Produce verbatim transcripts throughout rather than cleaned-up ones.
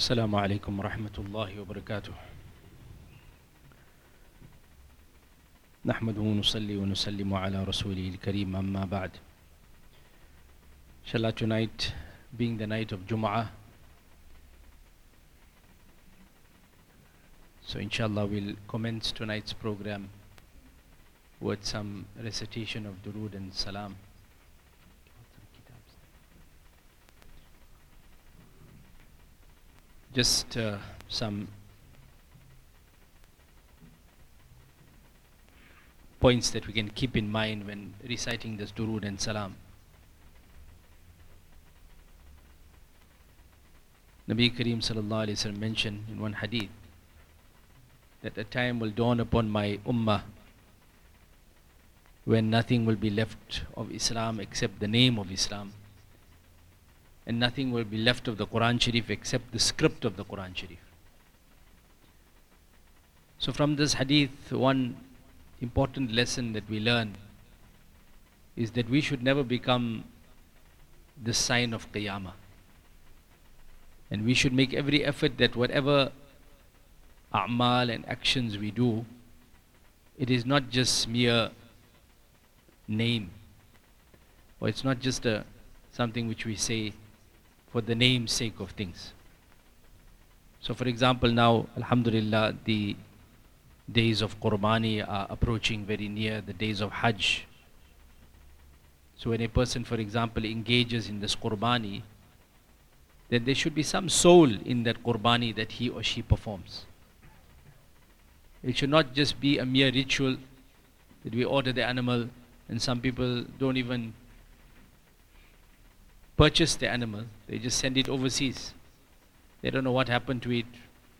السلام عليكم ورحمة الله وبركاته. نحمده ونصلي ونسلم على رسوله الكريم أما بعد. Inshallah, tonight being the night of Jum'ah, so inshallah we'll commence tonight's program with some recitation of Durood and Salam. Just uh, some points that we can keep in mind when reciting this Durood and Salam. Nabi Kareem sallallahu alayhi wa sallam mentioned in one hadith that a time will dawn upon my ummah when nothing will be left of Islam except the name of Islam, and nothing will be left of the Quran Sharif except the script of the Quran Sharif. So from this hadith, one important lesson that we learn is that we should never become the sign of Qiyamah. And we should make every effort that whatever a'mal and actions we do, it is not just mere name, or it's not just a something which we say for the name's sake of things. So for example, now alhamdulillah, the days of Qurbani are approaching very near, the days of Hajj. So when a person, for example, engages in this Qurbani, then there should be some soul in that Qurbani that he or she performs. It should not just be a mere ritual that we order the animal, and some people don't even purchase the animal, they just send it overseas. They don't know what happened to it.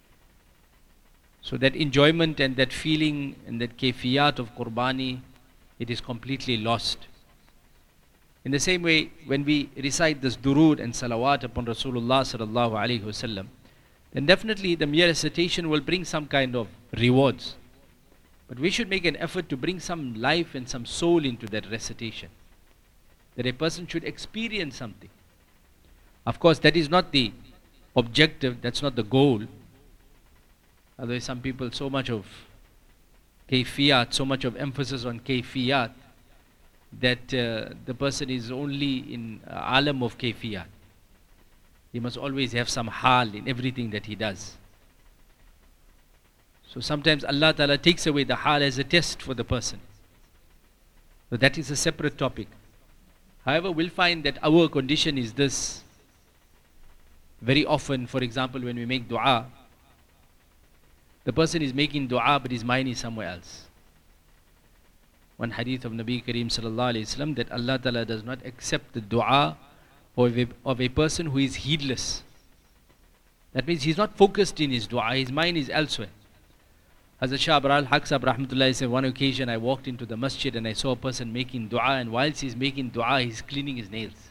So that enjoyment and that feeling and that kayfiyat of Qurbani, it is completely lost. In the same way, when we recite this durood and salawat upon Rasulullah sallallahu alaihi wasallam, then definitely the mere recitation will bring some kind of rewards. But we should make an effort to bring some life and some soul into that recitation, that a person should experience something. Of course, that is not the objective, that's not the goal. Otherwise, some people, so much of kayfiyat, so much of emphasis on kayfiyat, that uh, the person is only in uh, alam of kayfiyat. He must always have some hal in everything that he does. So sometimes Allah Ta'ala takes away the hal as a test for the person. So that is a separate topic. However, we'll find that our condition is this. Very often, for example, when we make dua, the person is making dua but his mind is somewhere else. One hadith of Nabi Kareem sallallahu alayhi wa sallam, that Allah Ta'ala does not accept the dua of a, of a person who is heedless. That means he's not focused in his dua, his mind is elsewhere. Hazrat Shah Abrar al-Haq Sahib rahmatullahi said, one occasion I walked into the masjid and I saw a person making dua, and whilst he's making dua, he's cleaning his nails.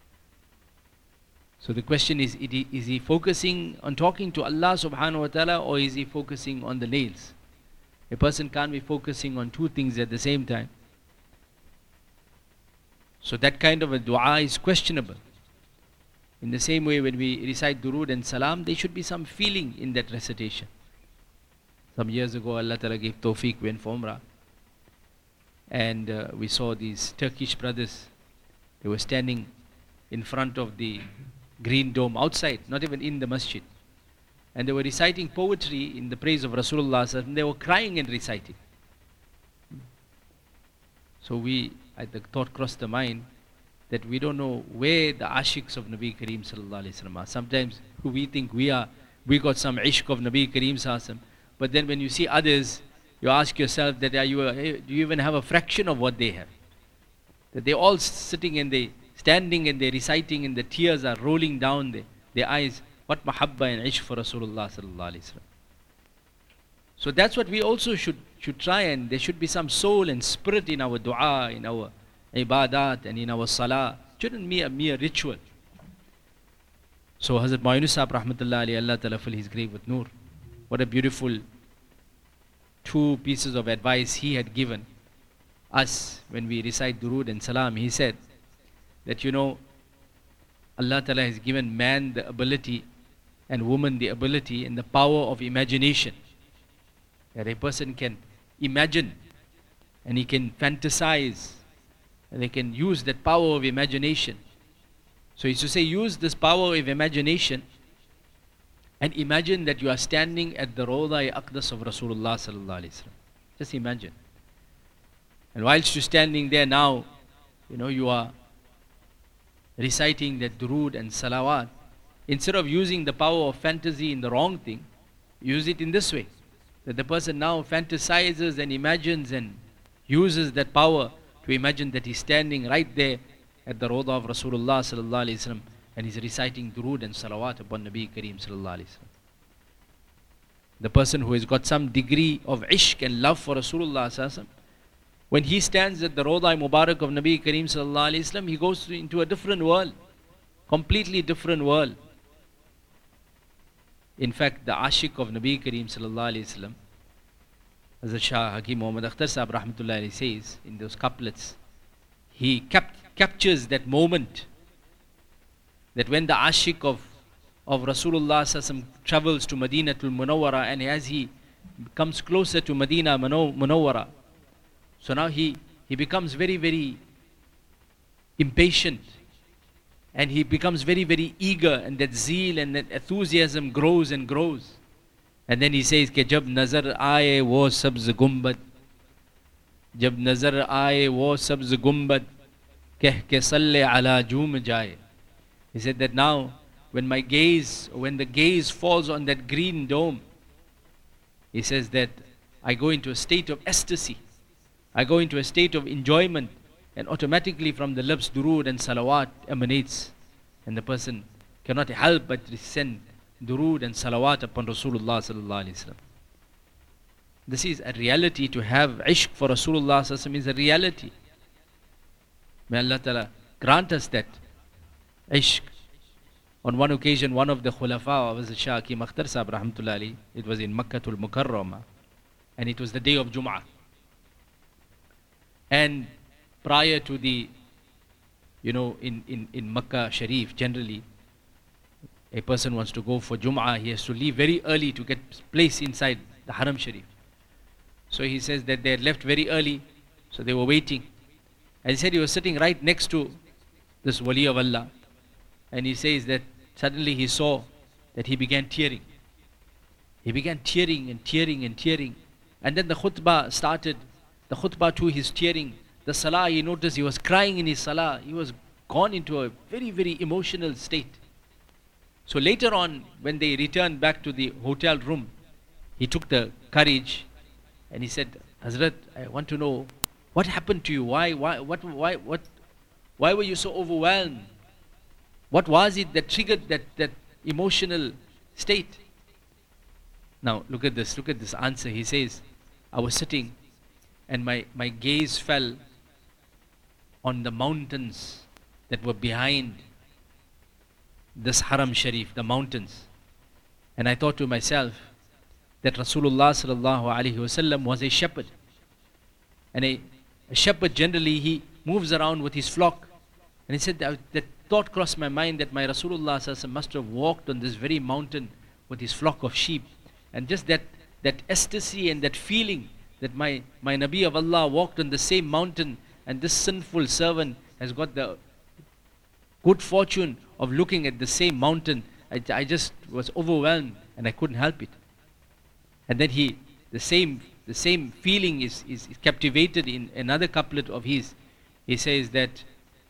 So the question is, is he focusing on talking to Allah subhanahu wa ta'ala, or is he focusing on the nails? A person can't be focusing on two things at the same time. So that kind of a dua is questionable. In the same way, when we recite durood and salam, there should be some feeling in that recitation. Some years ago, Allah Ta'ala gave tawfiq, we went for Umrah, and uh, we saw these Turkish brothers. They were standing in front of the green dome outside, not even in the masjid, and they were reciting poetry in the praise of Rasulullah, and they were crying and reciting. So we, I, the thought crossed the mind that we don't know where the ashiks of Nabi Kareem sallallahu alaihi wasallam are. Sometimes we think we are, we got some ishq of Nabi Kareem sallallahu alaihi wasallam. But then when you see others, you ask yourself that are you, a, do you even have a fraction of what they have? That they're all sitting and they standing and they're reciting and the tears are rolling down their, their eyes. What mahabba and ishq for Rasulullah sallallahu alaihi wasallam. So that's what we also should, should try, and there should be some soul and spirit in our dua, in our ibadat and in our salah. It shouldn't be a mere ritual. So Hazrat Ma'inus Sahib rahmatullah alayhi, Allah Ta'ala fill his grave with nur. What a beautiful two pieces of advice he had given us when we recite durood and salam. He said that, you know, Allah Ta'ala has given man the ability and woman the ability and the power of imagination. That a person can imagine and he can fantasize and they can use that power of imagination. So he used to say, use this power of imagination and imagine that you are standing at the Rawda Aqdas of Rasulullah sallallahu alaihi wasallam. Just imagine. And whilst you're standing there now, you know, you are reciting that durood and salawat. Instead of using the power of fantasy in the wrong thing, use it in this way. That the person now fantasizes and imagines and uses that power to imagine that he's standing right there at the Rawda of Rasulullah sallallahu alaihi wasallam and he's reciting durood and salawat upon Nabi Kareem sallallahu alaihi wasallam. The person who has got some degree of ishq and love for Rasulullah sallallahu alaihi wasallam, when he stands at the Rawda Mubarak of Nabi Kareem sallallahu alaihi wasallam, he goes into a different world, completely different world. In fact, the Ashik of Nabi Kareem sallallahu alaihi wasallam, as Shah Hakim Muhammad Akhtar Sahib rahmatullahi alayhi says in those couplets, he cap captures that moment that when the Ashik of, of Rasulullah sallallahu alaihi wasallam travels to Madinatul Munawwara, and as he comes closer to Madina Munawwara, so now he, he becomes very, very impatient and he becomes very, very eager, and that zeal and that enthusiasm grows and grows. And then he says, Ke jab nazar aaye wo sabz gumbad, jab nazar aaye wo sabz gumbad, keh ke salle ala joom jaye. He said that now, when my gaze, when the gaze falls on that green dome, he says that I go into a state of ecstasy. I go into a state of enjoyment, and automatically from the lips durood and salawat emanates, and the person cannot help but send durood and salawat upon Rasulullah sallallahu alaihi wasallam. This is a reality. To have ishq for Rasulullah sallallahu alaihi wasallam is a reality. May Allah Ta'ala grant us that ishq. On one occasion, one of the khulafa was Shah Hakim Akhtar Sahib rahmatullahi alayhi. It was in Makkatul Mukarramah, and it was the day of Jum'ah. And prior to the, you know, in, in, in Makkah Sharif, generally, a person wants to go for Jum'ah, he has to leave very early to get place inside the Haram Sharif. So he says that they had left very early, so they were waiting. And he said he was sitting right next to this Wali of Allah. And he says that suddenly he saw that he began tearing. He began tearing and tearing and tearing. And then the khutbah started. The khutbah too, he's tearing. The salah, he noticed he was crying in his salah. He was gone into a very, very emotional state. So later on, when they returned back to the hotel room, he took the courage and he said, Hazrat, I want to know what happened to you. Why, why, what, why, what, why were you so overwhelmed? What was it that triggered that, that emotional state? Now, look at this, look at this answer. He says, I was sitting and my, my gaze fell on the mountains that were behind this Haram Sharif, the mountains. And I thought to myself that Rasulullah sallallahu alaihi wasallam was a shepherd. And a, a shepherd generally, he moves around with his flock. And he said that, that thought crossed my mind that my Rasulullah sallallahu alaihi wasallam must have walked on this very mountain with his flock of sheep. And just that, that ecstasy and that feeling that my, my Nabi of Allah walked on the same mountain, and this sinful servant has got the good fortune of looking at the same mountain. I, I just was overwhelmed and I couldn't help it. And then he, the same, the same feeling is, is, is captivated in another couplet of his. He says that,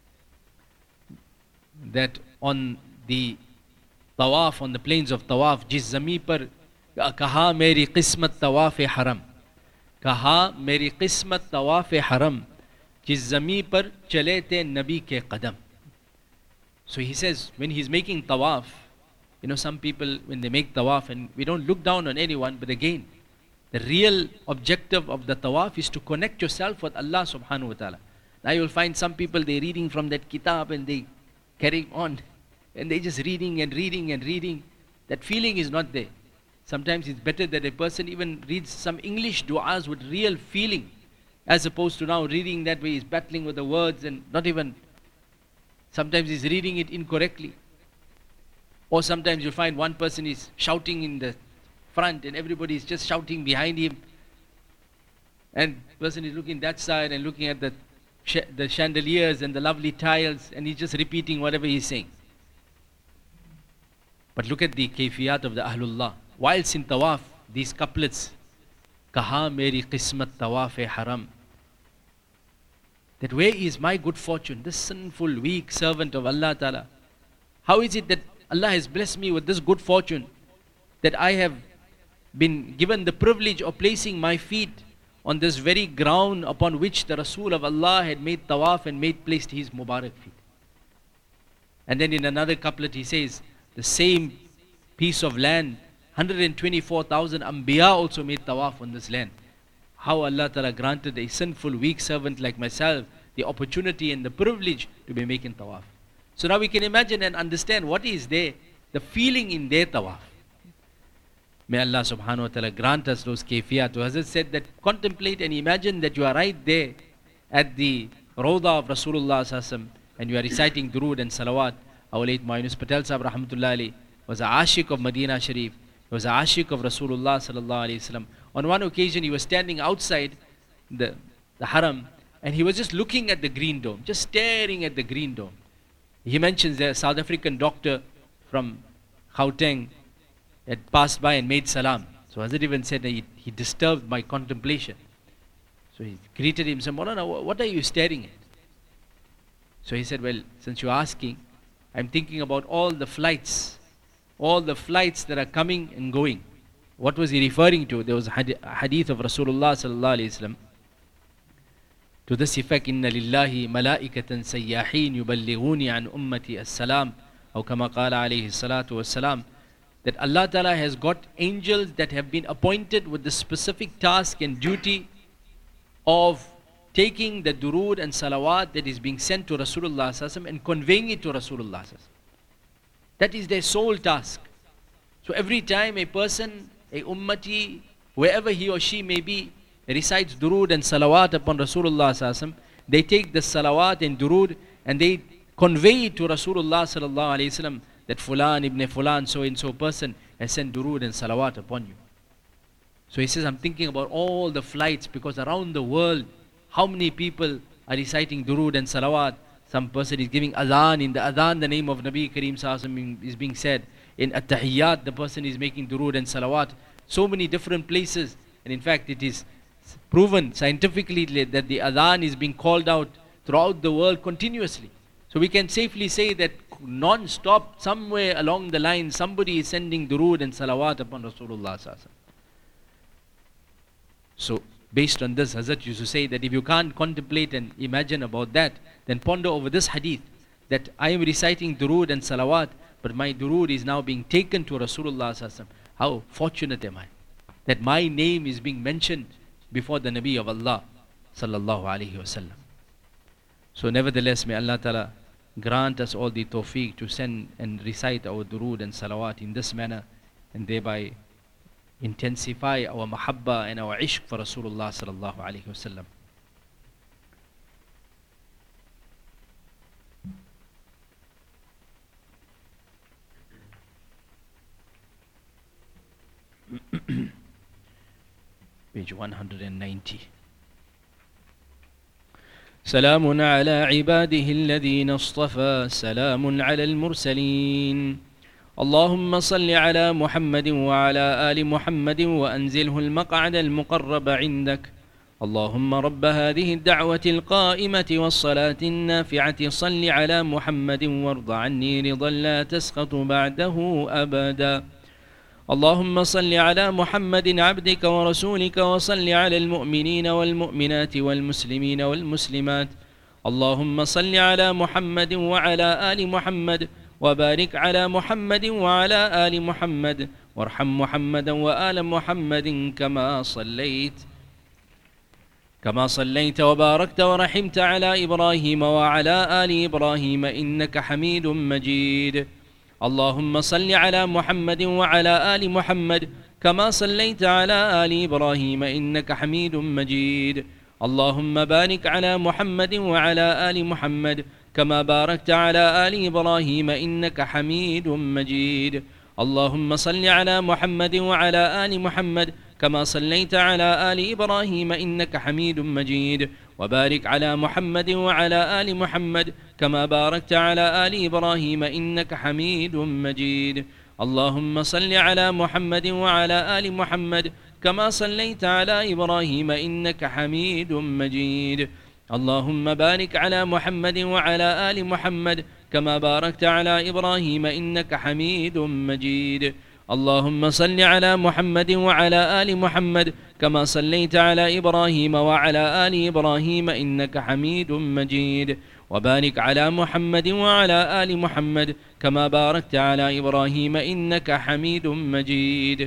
that on the tawaf, on the plains of tawaf, jis zami par kaha meri qismat tawaf e haram. Kaha meri qismat tawaf e haram. Jis zami par chale te nabi ke qadam. So he says, when he's making tawaf, you know, some people, when they make tawaf, and we don't look down on anyone, but again, the real objective of the tawaf is to connect yourself with Allah subhanahu wa ta'ala. Now you'll find some people, they're reading from that kitab and they carrying on, and they're just reading and reading and reading. That feeling is not there. Sometimes it's better that a person even reads some English du'as with real feeling, as opposed to now reading that way, he's battling with the words and not even, sometimes he's reading it incorrectly. Or sometimes you'll find one person is shouting in the front and everybody is just shouting behind him. And the person is looking that side and looking at the, sh- the chandeliers and the lovely tiles, and he's just repeating whatever he's saying. But look at the kayfiyat of the Ahlullah. Whilst in tawaf, these couplets, Kaha meri qismat tawaf-e haram. That where is my good fortune, this sinful, weak servant of Allah Ta'ala? How is it that Allah has blessed me with this good fortune, that I have been given the privilege of placing my feet on this very ground upon which the Rasul of Allah had made tawaf and made placed his Mubarak feet? And then in another couplet he says, the same piece of land, one hundred twenty-four thousand Anbiya also made tawaf on this land. How Allah Ta'ala granted a sinful, weak servant like myself the opportunity and the privilege to be making tawaf. So now we can imagine and understand what is there, the feeling in their tawaf. May Allah subhanahu wa ta'ala grant us those kayfiyat. Hazrat said that contemplate and imagine that you are right there at the Rawda of Rasulullah sallallahu alaihi wasallam and you are reciting durood and salawat. Our late Ma'inus Patel Sahib rahmatullahi alayhi was a ashik of Medina Sharif. He was a ashik of Rasulullah sallallahu alayhi wasallam. On one occasion he was standing outside the, the haram and he was just looking at the green dome, just staring at the green dome. He mentions that a South African doctor from Gauteng had passed by and made salam. So Hazrat even said that he, he disturbed my contemplation. So he greeted him and said, Maulana, what are you staring at? So he said, well, since you're asking, I'm thinking about all the flights, all the flights that are coming and going. What was he referring to? There was a hadith of Rasulullah sallallahu alayhi wasallam to this effect, Inna lillahi malaikatan sayyahin yuballighuni an ummati as-salam, or kama qala alayhi salatu was-salam, that Allah Ta'ala has got angels that have been appointed with the specific task and duty of taking the durood and salawat that is being sent to Rasulullah sallallahu alaihi wasallam and conveying it to Rasulullah sallallahu alaihi wasallam. That is their sole task. So every time a person, a ummati, wherever he or she may be, recites durood and salawat upon Rasulullah sallallahu alaihi wasallam, they take the salawat and durood and they convey it to Rasulullah sallallahu alaihi wasallam that Fulan ibn Fulan, so and so person has sent durood and salawat upon you. So he says, I'm thinking about all the flights, because around the world, how many people are reciting durood and salawat? Some person is giving adhan. In the adhan, the name of Nabi Kareem Sallallahu Alaihi Wasallam is being said. In at-tahiyyat, the person is making durood and salawat. So many different places. And in fact, it is proven scientifically that the adhan is being called out throughout the world continuously. So we can safely say that non-stop, somewhere along the line, somebody is sending durood and salawat upon Rasulullah Sallallahu Alaihi Wasallam. So based on this, Hazrat used to say that if you can't contemplate and imagine about that, then ponder over this hadith, that I am reciting durood and salawat, but my durood is now being taken to Rasulullah Sallallahu Alaihi Wasallam. How fortunate am I that my name is being mentioned before the Nabi of Allah Sallallahu Alaihi Wasallam. So nevertheless, may Allah Ta'ala grant us all the tawfiq to send and recite our durood and salawat in this manner, and thereby intensify our mahabba and our ishq for Rasulullah Sallallahu Alaihi Wasallam. Page one hundred ninety. سلام على عباده الذين اصطفى سلام على المرسلين اللهم صل على محمد وعلى آل محمد وأنزله المقعد المقرب عندك اللهم رب هذه الدعوة القائمة والصلاة النافعة صل على محمد وارض عني رضا لا تسقط بعده أبدا اللهم صل على محمد عبدك ورسولك وصل على المؤمنين والمؤمنات والمسلمين والمسلمات اللهم صل على محمد وعلى آل محمد وبارك على محمد وعلى آل محمد وارحم محمدا وآل محمد كما صليت كما صليت وباركت ورحمت على إبراهيم وعلى آل إبراهيم إنك حميد مجيد اللهم صل على محمد وعلى آل محمد كما صليت على آل إبراهيم إنك حميد مجيد اللهم بارك على محمد وعلى آل محمد كما باركت على آل إبراهيم إنك حميد مجيد. اللهم صل على محمد وعلى آل محمد كما صليت على آل إبراهيم إنك حميد مجيد، وبارك على محمد وعلى آل محمد كما باركت على آل إبراهيم إنك حميد مجيد. اللهم صل على محمد وعلى آل محمد كما صليت على إبراهيم إنك حميد مجيد. اللهم بارك على محمد وعلى آل محمد كما باركت على إبراهيم إنك حميد مجيد. اللهم صل على محمد وعلى آل محمد كما صليت على إبراهيم وعلى آل إبراهيم إنك حميد مجيد، وبارك على محمد وعلى آل محمد كما باركت على إبراهيم إنك حميد مجيد.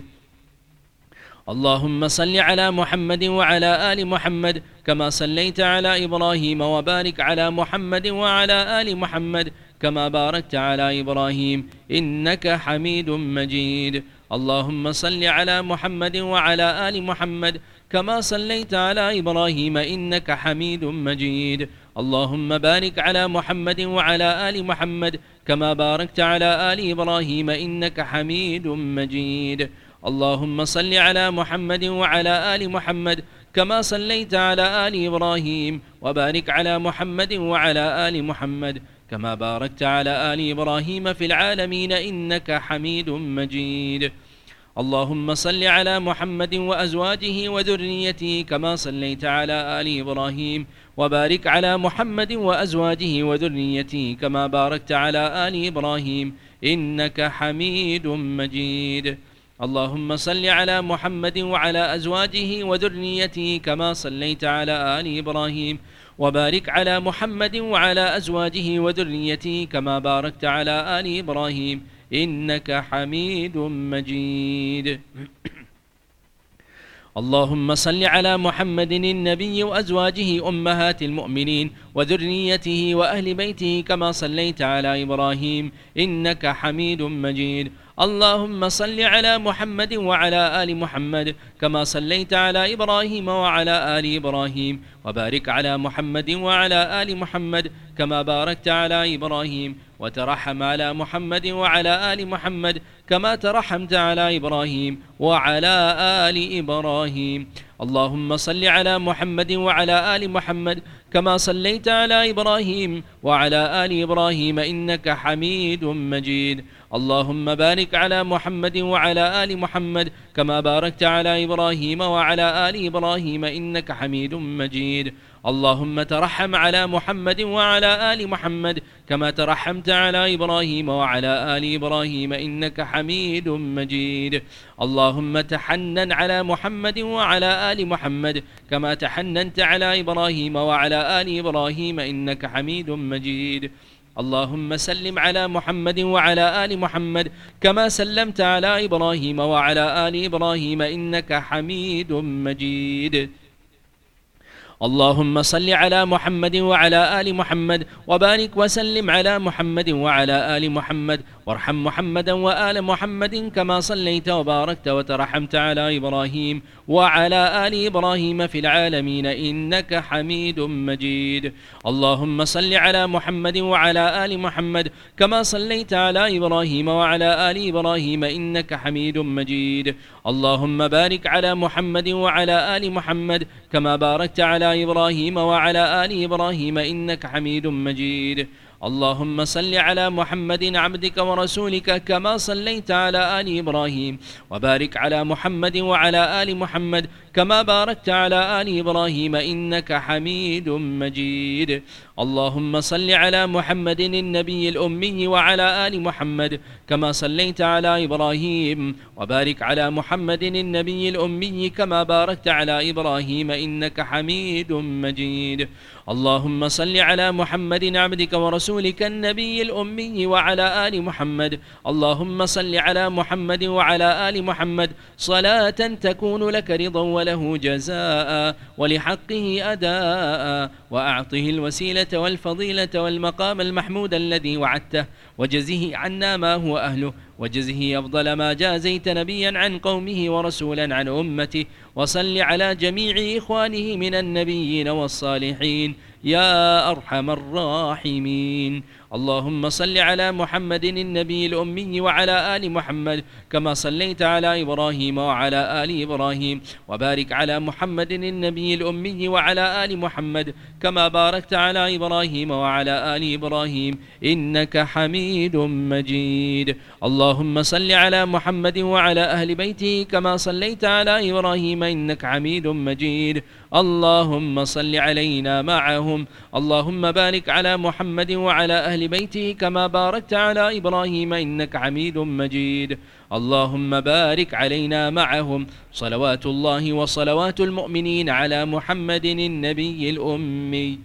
اللهم صل على محمد وعلى آل محمد كما صليت على إبراهيم وبارك على محمد وعلى آل محمد كما باركت على إبراهيم إنك حميد مجيد. اللهم صل على محمد وعلى آل محمد كما صليت على إبراهيم إنك حميد مجيد. اللهم بارك على محمد وعلى آل محمد كما باركت على آل إبراهيم إنك حميد مجيد. اللهم صل على محمد وعلى آل محمد كما صليت على آل إبراهيم وبارك على محمد وعلى آل محمد كما باركت على آل إبراهيم في العالمين إنك حميد مجيد. اللهم صل على محمد وأزواجه وذريته كما صليت على آل إبراهيم وبارك على محمد وأزواجه وذريته كما باركت على آل إبراهيم إنك حميد مجيد. اللهم صل على محمد وعلى أزواجه وذريته كما صليت على آل إبراهيم وبارك على محمد وعلى أزواجه وذريته كما باركت على آل إبراهيم إنك حميد مجيد. اللهم صل على محمد النبي وأزواجه أمهات المؤمنين وذريته وأهل بيته كما صليت على إبراهيم إنك حميد مجيد. اللهم صل على محمد وعلى آل محمد كما صليت على إبراهيم وعلى آل إبراهيم وبارك على محمد وعلى آل محمد كما باركت على إبراهيم وترحم على محمد وعلى آل محمد كما ترحمت على إبراهيم وعلى آل إبراهيم. اللهم صل على محمد وعلى آل محمد كما صليت على إبراهيم وعلى آل إبراهيم إنك حميد مجيد. اللهم بارك على محمد وعلى آل محمد كما باركت على إبراهيم وعلى آل إبراهيم إنك حميد مجيد. اللهم ترحم على محمد وعلى آل محمد كما ترحمت على إبراهيم وعلى آل إبراهيم إنك حميد مجيد. اللهم تحنن على محمد وعلى آل محمد كما تحننت على إبراهيم وعلى آل إبراهيم إنك حميد مجيد. اللهم سلم على محمد وعلى آل محمد كما سلمت على إبراهيم وعلى آل إبراهيم إنك حميد مجيد. اللهم صل على محمد وعلى آل محمد وبارك وسلم على محمد وعلى آل محمد وارحم محمدا وآل محمد كما صليت وباركت وترحمت على إبراهيم وعلى آل إبراهيم في العالمين إنك حميد مجيد. اللهم صل على محمد وعلى آل محمد كما صليت على إبراهيم وعلى آل إبراهيم إنك حميد مجيد. اللهم بارك على محمد وعلى آل محمد كما باركت على إبراهيم وعلى آل إبراهيم إنك حميد مجيد. اللهم صل على محمد عبدك ورسولك كما صليت على آل إبراهيم وبارك على محمد وعلى آل محمد كما باركت على آل إبراهيم إنك حميد مجيد. اللهم صل على محمد النبي الأمي وعلى آل محمد كما صليت على إبراهيم وبارك على محمد النبي الأمي كما باركت على إبراهيم إنك حميد مجيد. اللهم صل على محمد عبدك ورسولك النبي الأمي وعلى آل محمد. اللهم صل على محمد وعلى آل محمد صلاة تكون لك رضا وله جزاء ولحقه أداء وأعطه الوسيلة والفضيلة والمقام المحمود الذي وعدته، وجزه عنا ما هو أهله، وجزه أفضل ما جازيت نبيا عن قومه ورسولا عن أمته. وصل على جميع إخوانه من النبيين والصالحين يا أرحم الراحمين. اللهم صل على محمد النبي الأمي وعلى آل محمد كما صليت على إبراهيم وعلى آل إبراهيم، وبارك على محمد النبي الأمي وعلى آل محمد كما باركت على إبراهيم وعلى آل إبراهيم إنك حميد مجيد. اللهم صل على محمد وعلى أهل بيته كما صليت على إبراهيم إنك حميد مجيد. اللهم صل علينا معهم. اللهم بارك على محمد وعلى أهل بيته كما باركت على إبراهيم إنك حميد مجيد. اللهم بارك علينا معهم. صلوات الله وصلوات المؤمنين على محمد النبي الأمي.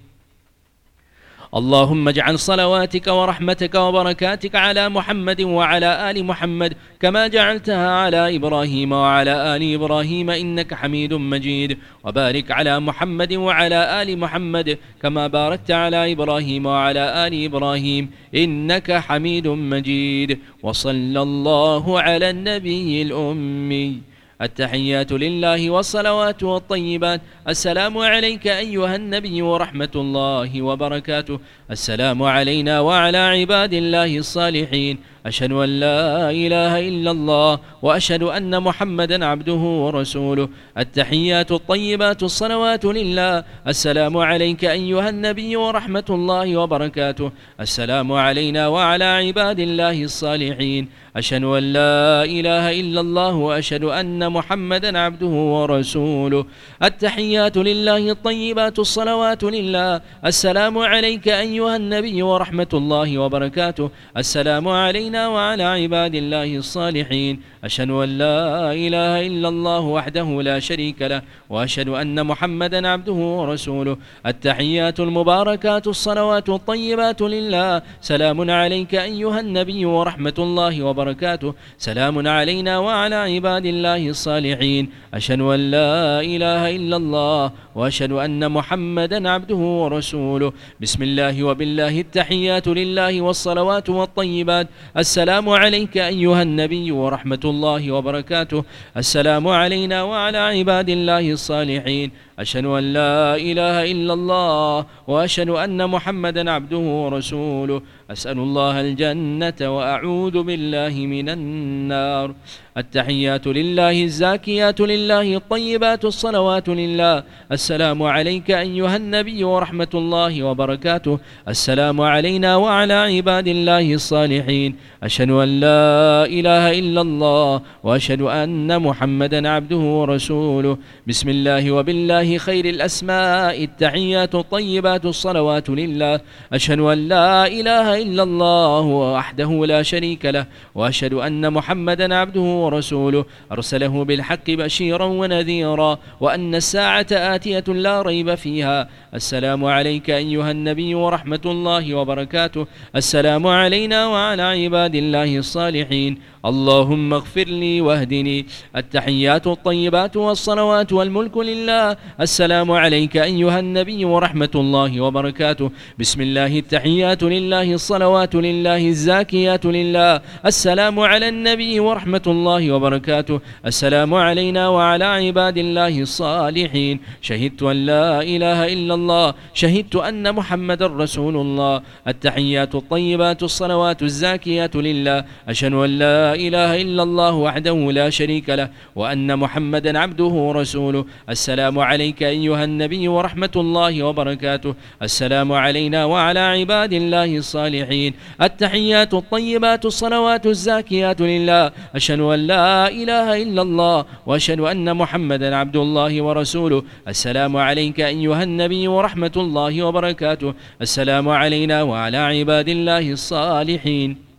اللهم اجعل صلواتك ورحمتك وبركاتك على محمد وعلى آل محمد كما جعلتها على إبراهيم وعلى آل إبراهيم إنك حميد مجيد. وبارك على محمد وعلى آل محمد كما باركت على إبراهيم وعلى آل إبراهيم إنك حميد مجيد. وصلى الله على النبي الأمي. التحيات لله والصلوات والطيبات. السلام عليك أيها النبي ورحمة الله وبركاته. السلام علينا وعلى عباد الله الصالحين. أشهد أن لا إله إلا الله وأشهد أن محمدا عبده ورسوله. التحيات الطيبات الصلوات لله. السلام عليك أيها النبي ورحمة الله وبركاته. السلام علينا وعلى عباد الله الصالحين. أشهد أن لا إله إلا الله وأشهد أن محمدا عبده ورسوله. التحيات لله الطيبات الصلوات لله. السلام عليك أيها النبي ورحمة الله وبركاته. السلام علينا وعلى عباد الله الصالحين. أشهد أن لا إله إلا الله وحده لا شريك له وأشهد أن محمدا عبده ورسوله. التحيات المباركات الصلوات الطيبات لله. سلام عليك أيها النبي ورحمة الله وبركاته. سلام علينا وعلى عباد الله الصالحين. أشهد أن لا إله إلا الله وأشهد أن محمدا عبده ورسوله. بسم الله وبالله التحيات لله والصلوات والطيبات. السلام عليك أيها النبي ورحمة الله وبركاته. السلام علينا وعلى عباد الله الصالحين. أشهد أن لا إله إلا الله وأشهد أن محمدا عبده ورسوله. أسأل الله الجنة وأعوذ بالله من النار. التحيات لله الزاكيات لله الطيبات الصلوات لله. السلام عليك أيها النبي ورحمة الله وبركاته. السلام علينا وعلى عباد الله الصالحين. أشهد أن لا إله إلا الله وأشهد أن محمدا عبده ورسوله. بسم الله وبالله خير الأسماء. التحيات الطيبات الصلوات لله. أشهد أن لا إله إلا الله وحده لا شريك له وأشهد أن محمدا عبده ورسوله. أرسله بالحق بشيرا ونذيرا وأن الساعة آتية لا ريب فيها. السلام عليك أيها النبي ورحمة الله وبركاته. السلام علينا وعلى عباد الله الصالحين. اللهم اغفر لي واهدني. التحيات الطيبات والصلوات والملك لله. السلام عليك أيها النبي ورحمة الله وبركاته. بسم الله التحيات لله الصلوات لله الزاكيات لله. السلام على النبي ورحمة الله وبركاته. السلام علينا وعلى عباد الله الصالحين. شهدت أن لا إله إلا الله. شهدت أن محمد رسول الله. التحيات الطيبات الصلوات الزاكيات لله. أشهد أن لا إله إلا الله وحده لا شريك له وأن محمدا عبده ورسوله. السلام عليك أيها النبي ورحمة الله وبركاته. السلام علينا وعلى عباد الله الصالحين. التحيات الطيبات الصلوات الزاكيات لله. أشهد أن لا إله إلا الله وأشهد أن محمدا عبد الله ورسوله. السلام عليك أيها النبي ورحمة الله وبركاته. السلام علينا وعلى عباد الله الصالحين.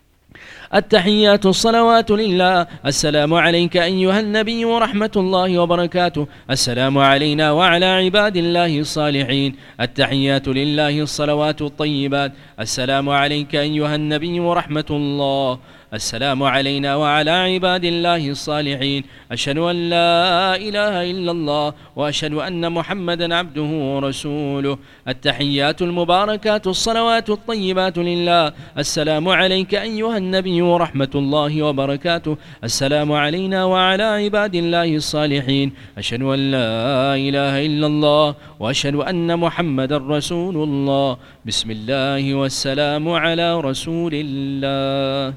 التحيات الصلوات لله. السلام عليك أيها النبي ورحمة الله وبركاته. السلام علينا وعلى عباد الله الصالحين. التحيات لله الصلوات الطيبات. السلام عليك أيها النبي ورحمة الله. السلام علينا وعلى عباد الله الصالحين أشهد أن لا إله إلا الله وأشهد أن محمدا عبده ورسوله التحيات المباركات الصلوات الطيبات لله السلام عليك أيها النبي ورحمة الله وبركاته السلام علينا وعلى عباد الله الصالحين أشهد أن لا إله إلا الله وأشهد أن محمدا رسول الله بسم الله والسلام على رسول الله.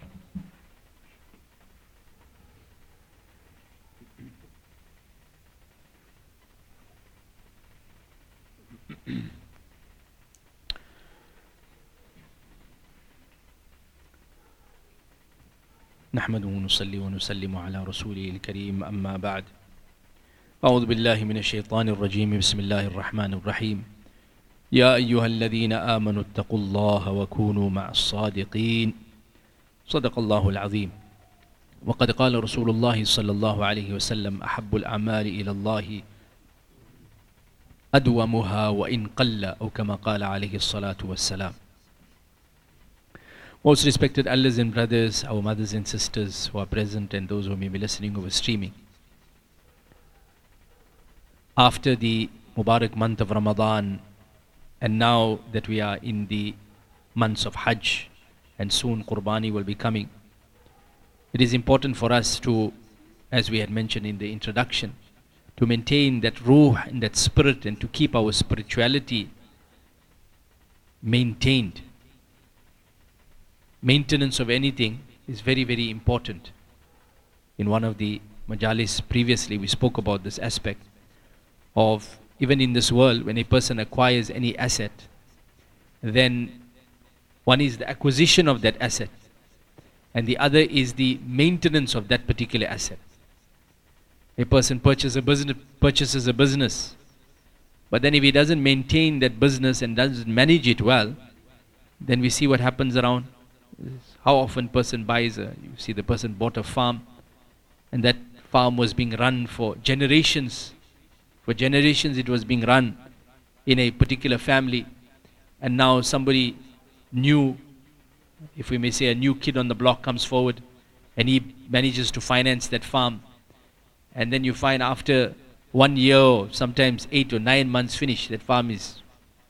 نحمده ونصلي ونسلم على رسوله الكريم أما بعد أعوذ بالله من الشيطان الرجيم بسم الله الرحمن الرحيم يا أيها الذين آمنوا اتقوا الله وكونوا مع الصادقين صدق الله العظيم وقد قال رسول الله صلى الله عليه وسلم أحب الأعمال إلى الله أدومها وإن قل أو كما قال عليه الصلاة والسلام. Most respected elders and brothers, our mothers and sisters who are present and those who may be listening over streaming. After the Mubarak month of Ramadan, and now that we are in the months of Hajj and soon Qurbani will be coming, it is important for us to, as we had mentioned in the introduction, to maintain that ruh and that spirit and to keep our spirituality maintained. Maintenance of anything is very, very important. In one of the majalis previously, we spoke about this aspect of even in this world, when a person acquires any asset, then one is the acquisition of that asset, and the other is the maintenance of that particular asset. A person purchases a business, purchases a business, but then if he doesn't maintain that business and doesn't manage it well, then we see what happens around. How often person buys a, you see the person bought a farm, and that farm was being run for generations. For generations it was being run in a particular family, and now somebody new, if we may say a new kid on the block comes forward and he manages to finance that farm, and then you find after one year or sometimes eight or nine months finish, that farm is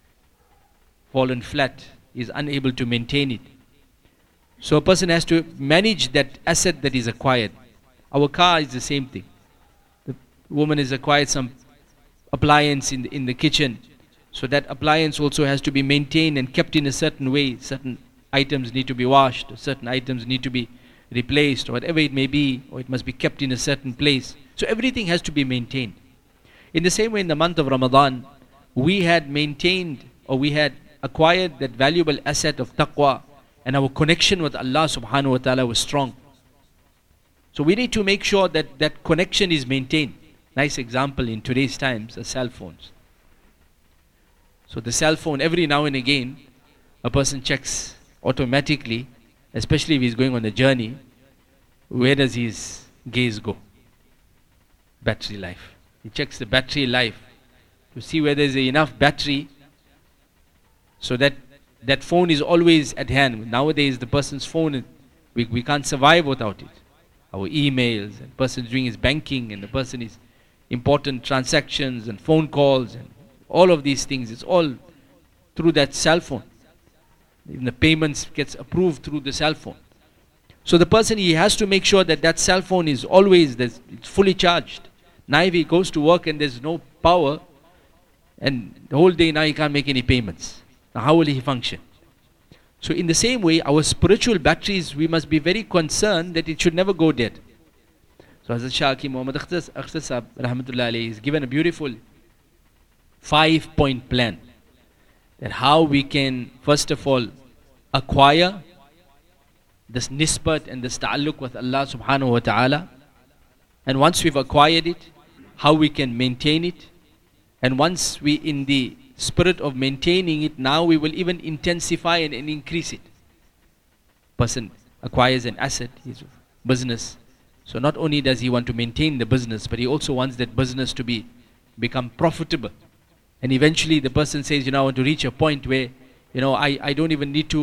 fallen flat, is unable to maintain it. So a person has to manage that asset that is acquired. Our car is the same thing. The woman has acquired some appliance in the, in the kitchen, so that appliance also has to be maintained and kept in a certain way. Certain items need to be washed, certain items need to be replaced, or whatever it may be, or it must be kept in a certain place. So everything has to be maintained. In the same way, in the month of Ramadan, we had maintained, or we had acquired that valuable asset of taqwa, and our connection with Allah subhanahu wa ta'ala was strong. So we need to make sure that that connection is maintained. Nice example in today's times are cell phones. So the cell phone, every now and again, a person checks automatically, especially if he's going on a journey, where does his gaze go? Battery life. He checks the battery life to see whether there's enough battery, so that that phone is always at hand. Nowadays the person's phone, we, we can't survive without it. Our emails, and the person doing his banking, and the person is important transactions and phone calls and all of these things, it's all through that cell phone. Even the payments gets approved through the cell phone. So the person, he has to make sure that that cell phone is always, it's fully charged. Now if he goes to work and there's no power, and the whole day now he can't make any payments, now how will he function? So in the same way, our spiritual batteries, we must be very concerned that it should never go dead. So Hazrat Shah Hakim Muhammad Akhtar Sahab Rahmatullah Alayhi is given a beautiful five point plan, that how we can first of all acquire this nisbat and this ta'alluq with Allah subhanahu wa ta'ala, and once we've acquired it, how we can maintain it, and once we in the spirit of maintaining it, now we will even intensify and, and increase it. Person acquires an asset, his business, so not only does he want to maintain the business, but he also wants that business to be become profitable. And eventually the person says, you know, I want to reach a point where, you know, I, I don't even need to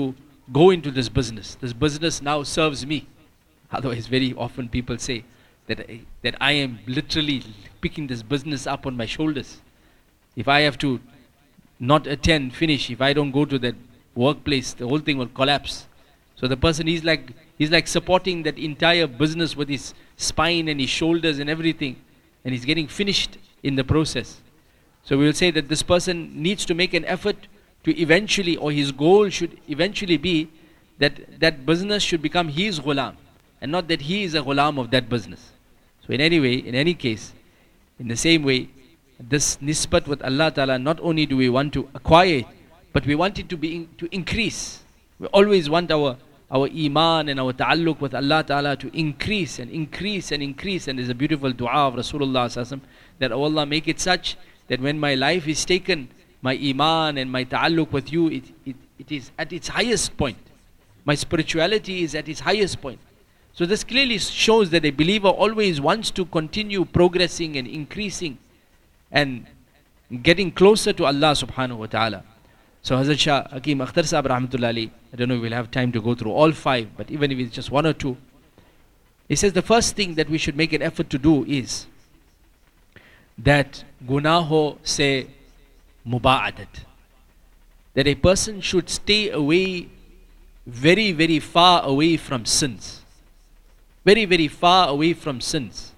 go into this business. This business now serves me. Otherwise, very often people say that I, that I am literally picking this business up on my shoulders. If I have to not attend, finish, if I don't go to that workplace, the whole thing will collapse. So the person, he's like, he's like supporting that entire business with his spine and his shoulders and everything. And he's getting finished in the process. So we will say that this person needs to make an effort to eventually, or his goal should eventually be that that business should become his ghulam, and not that he is a ghulam of that business. So in any way, in any case, in the same way, this nisbat with Allah Ta'ala, not only do we want to acquire it, but we want it to be in, to increase. We always want our our iman and our ta'alluq with Allah Ta'ala to increase and increase and increase. And there's a beautiful dua of Rasulullah Sallallahu Alaihi Wasallam that, oh Allah, make it such that when my life is taken, my iman and my ta'alluq with you, it, it, it is at its highest point. My spirituality is at its highest point. So this clearly shows that a believer always wants to continue progressing and increasing and getting closer to Allah subhanahu wa ta'ala. So Hazrat Shah Hakim Akhtar Sahib Rahmatullah Ali, I don't know if we'll have time to go through all five, but even if it's just one or two, he says the first thing that we should make an effort to do is that gunaho se muba'adat, that a person should stay away, very very far away from sins, very very far away from sins.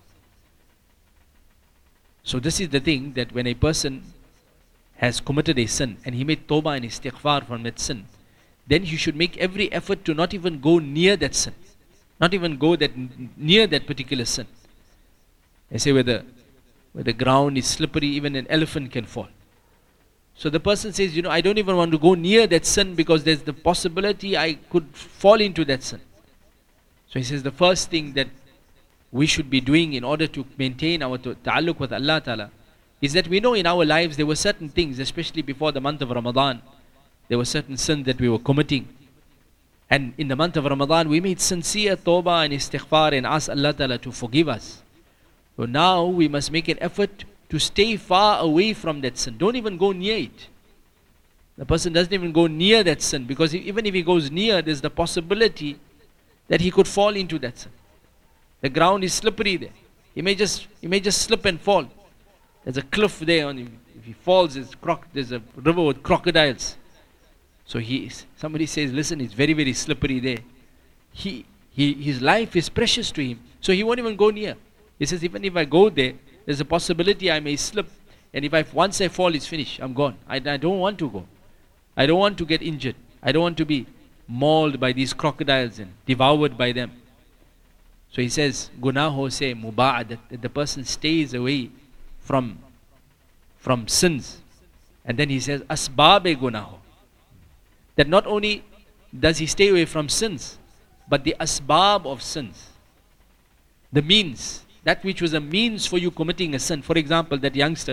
So this is the thing, that when a person has committed a sin and he made tawbah and istighfar from that sin, then he should make every effort to not even go near that sin, not even go that near that particular sin. I say where the, where the ground is slippery, even an elephant can fall. So the person says, you know, I don't even want to go near that sin because there's the possibility I could fall into that sin. So he says the first thing that we should be doing in order to maintain our ta'alluq with Allah Ta'ala is that we know in our lives there were certain things, especially before the month of Ramadan, there were certain sins that we were committing. And in the month of Ramadan, we made sincere tawbah and istighfar and asked Allah Ta'ala to forgive us. So now we must make an effort to stay far away from that sin. Don't even go near it. The person doesn't even go near that sin, because even if he goes near, there's the possibility that he could fall into that sin. The ground is slippery there. He may just, he may just slip and fall. There's a cliff there, and if he falls, there's, croc there's a river with crocodiles. So he, somebody says, listen, it's very, very slippery there. He, he, his life is precious to him, so he won't even go near. He says, even if I go there, there's a possibility I may slip, and if I once I fall, it's finished. I'm gone. I, I don't want to go. I don't want to get injured. I don't want to be mauled by these crocodiles and devoured by them. So he says, gunaho se muba'adat, that the person stays away from from sins. And then he says asbab-e gunaho, that not only does he stay away from sins, but the asbab of sins, the means, that which was a means for you committing a sin. For example, that youngster,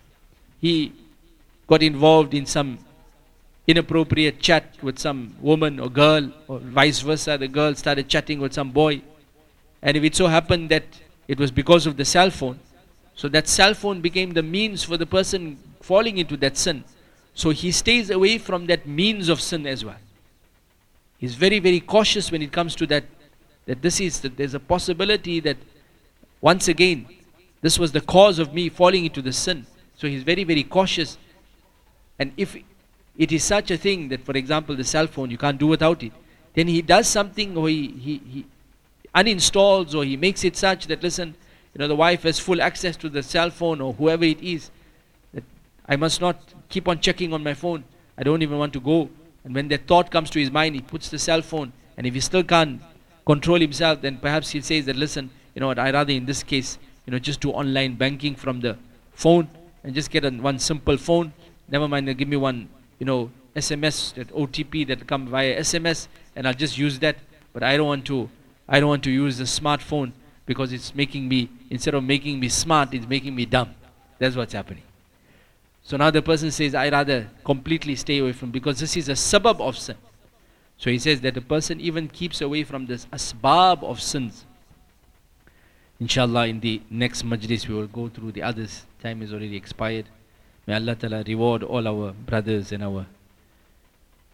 he got involved in some inappropriate chat with some woman or girl, or vice versa, the girl started chatting with some boy, and if it so happened that it was because of the cell phone, so that cell phone became the means for the person falling into that sin. So he stays away from that means of sin as well. He's very, very cautious when it comes to that, that this is, that there's a possibility that once again, this was the cause of me falling into the sin. So he's very, very cautious. And if it is such a thing that, for example, the cell phone, you can't do without it, then he does something, or he, he, he uninstalls, or he makes it such that, listen, you know, the wife has full access to the cell phone, or whoever it is, that I must not keep on checking on my phone. I don't even want to go. And when that thought comes to his mind, he puts the cell phone. And if he still can't control himself, then perhaps he says that, listen, you know what, I rather in this case, you know, just do online banking from the phone and just get a, one simple phone. Never mind, they'll give me one, you know, S M S, that O T P that come via S M S, and I'll just use that. But I don't want to, I don't want to use the smartphone, because it's making me, instead of making me smart, it's making me dumb. That's what's happening. So now the person says, I rather completely stay away from, because this is a sabab of sin. So he says that the person even keeps away from this asbab of sins. Inshallah, in the next majlis we will go through the others. Time is already expired. May Allah Ta'ala reward all our brothers and our